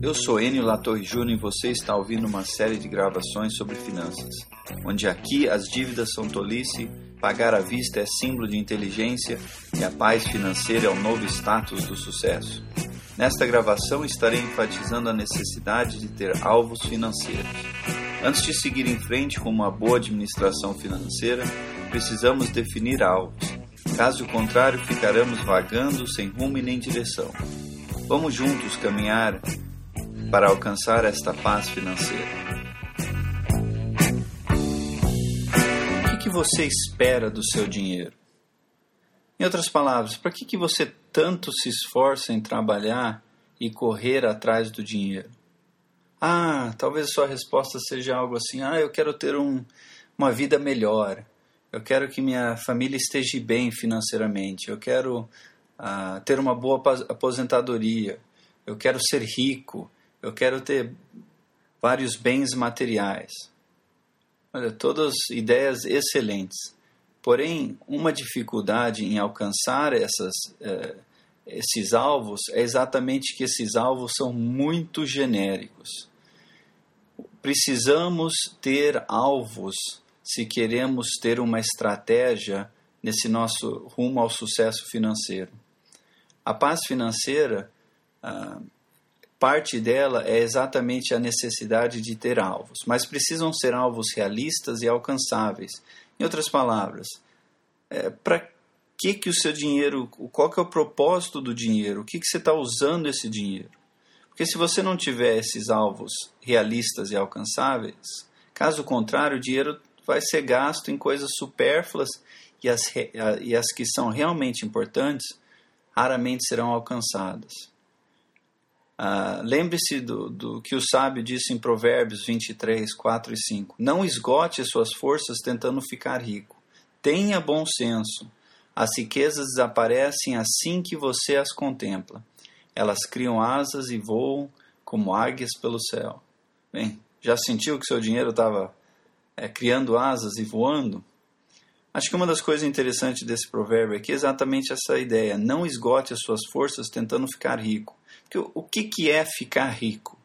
Eu sou Enio Latorre Júnior e você está ouvindo uma série de gravações sobre finanças, onde aqui as dívidas são tolice, pagar à vista é símbolo de inteligência e a paz financeira é o novo status do sucesso. Nesta gravação estarei enfatizando a necessidade de ter alvos financeiros. Antes de seguir em frente com uma boa administração financeira, precisamos definir alvos. Caso contrário, ficaremos vagando sem rumo e nem direção. Vamos juntos caminhar para alcançar esta paz financeira. O que você espera do seu dinheiro? Em outras palavras, para que você tanto se esforça em trabalhar e correr atrás do dinheiro? Talvez a sua resposta seja algo assim, eu quero ter uma vida melhor, eu quero que minha família esteja bem financeiramente, eu quero ter uma boa aposentadoria, eu quero ser rico, eu quero ter vários bens materiais. Olha, todas ideias excelentes. Porém, uma dificuldade em alcançar esses alvos é exatamente que esses alvos são muito genéricos. Precisamos ter alvos se queremos ter uma estratégia nesse nosso rumo ao sucesso financeiro. A paz financeira, parte dela é exatamente a necessidade de ter alvos, mas precisam ser alvos realistas e alcançáveis. Em outras palavras, para que o seu dinheiro, qual que é o propósito do dinheiro? O que você está usando esse dinheiro? Porque se você não tiver esses alvos realistas e alcançáveis, caso contrário, o dinheiro vai ser gasto em coisas supérfluas e as que são realmente importantes raramente serão alcançadas. Lembre-se do que o sábio disse em Provérbios 23, 4 e 5. Não esgote as suas forças tentando ficar rico. Tenha bom senso. As riquezas desaparecem assim que você as contempla. Elas criam asas e voam como águias pelo céu. Bem, já sentiu que seu dinheiro estava criando asas e voando? Acho que uma das coisas interessantes desse provérbio aqui é exatamente essa ideia. Não esgote as suas forças tentando ficar rico. Porque o que é ficar rico?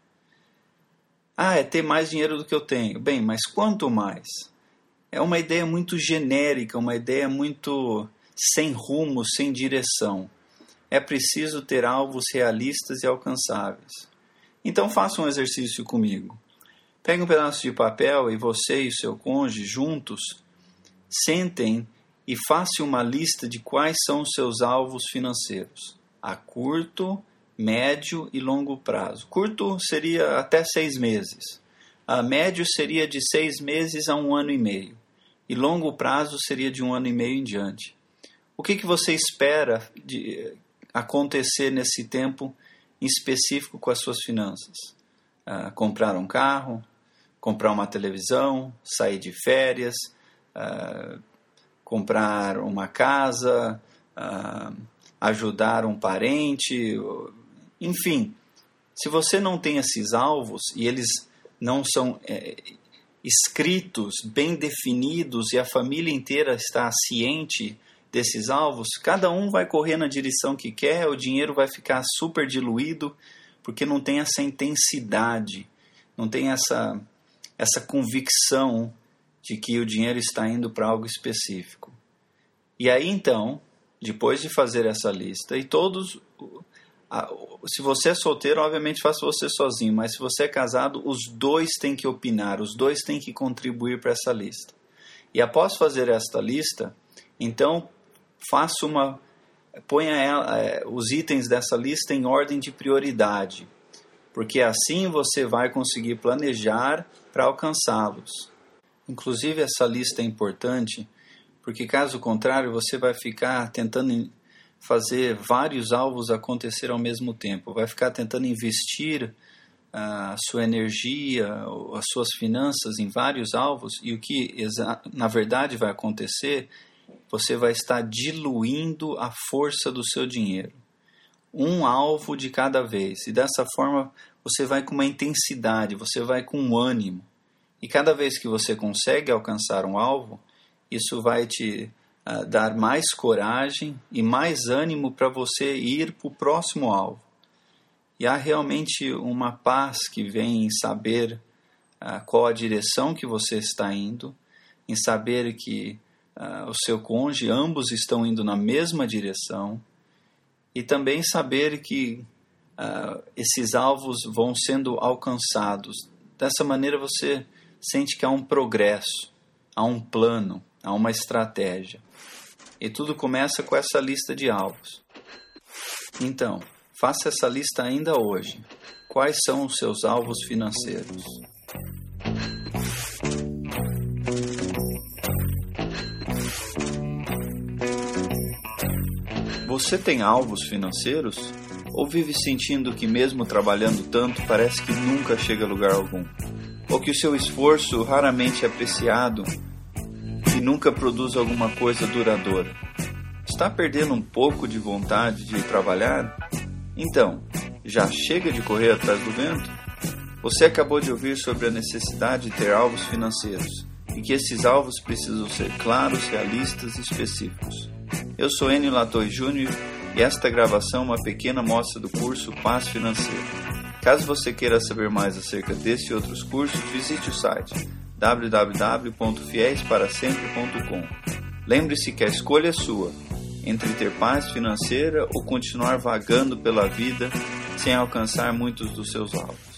É ter mais dinheiro do que eu tenho. Bem, mas quanto mais? É uma ideia muito genérica, uma ideia muito sem rumo, sem direção. É preciso ter alvos realistas e alcançáveis. Então faça um exercício comigo. Pegue um pedaço de papel e você e o seu cônjuge juntos sentem e façam uma lista de quais são os seus alvos financeiros, a curto, médio e longo prazo. Curto seria até 6 meses. A médio seria de 6 meses a 1 ano e meio. E longo prazo seria de 1 ano e meio em diante. O que você espera de acontecer nesse tempo em específico com as suas finanças? Comprar um carro, comprar uma televisão, sair de férias, comprar uma casa, ajudar um parente, enfim. Se você não tem esses alvos e eles não são escritos, bem definidos e a família inteira está ciente desses alvos, cada um vai correr na direção que quer, o dinheiro vai ficar super diluído porque não tem essa intensidade, não tem essa convicção de que o dinheiro está indo para algo específico. E aí então, depois de fazer essa lista, e todos, se você é solteiro, obviamente faça você sozinho, mas se você é casado, os dois têm que opinar, os dois têm que contribuir para essa lista. E após fazer esta lista, então ponha os itens dessa lista em ordem de prioridade, porque assim você vai conseguir planejar para alcançá-los. Inclusive essa lista é importante, porque caso contrário você vai ficar tentando fazer vários alvos acontecer ao mesmo tempo, vai ficar tentando investir a sua energia, as suas finanças em vários alvos, e o que na verdade vai acontecer, você vai estar diluindo a força do seu dinheiro. Um alvo de cada vez, e dessa forma você vai com uma intensidade, você vai com um ânimo. E cada vez que você consegue alcançar um alvo, isso vai te dar mais coragem e mais ânimo para você ir para o próximo alvo. E há realmente uma paz que vem em saber qual a direção que você está indo, em saber que o seu cônjuge, ambos estão indo na mesma direção, e também saber que esses alvos vão sendo alcançados. Dessa maneira você sente que há um progresso, há um plano, há uma estratégia. E tudo começa com essa lista de alvos. Então, faça essa lista ainda hoje. Quais são os seus alvos financeiros? Você tem alvos financeiros? Ou vive sentindo que mesmo trabalhando tanto, parece que nunca chega a lugar algum? Ou que o seu esforço raramente é apreciado e nunca produz alguma coisa duradoura? Está perdendo um pouco de vontade de trabalhar? Então, já chega de correr atrás do vento? Você acabou de ouvir sobre a necessidade de ter alvos financeiros e que esses alvos precisam ser claros, realistas e específicos. Eu sou Enio Latoi Júnior e esta gravação é uma pequena amostra do curso Paz Financeira. Caso você queira saber mais acerca desse e outros cursos, visite o site www.fiesparasempre.com. Lembre-se que a escolha é sua, entre ter paz financeira ou continuar vagando pela vida sem alcançar muitos dos seus alvos.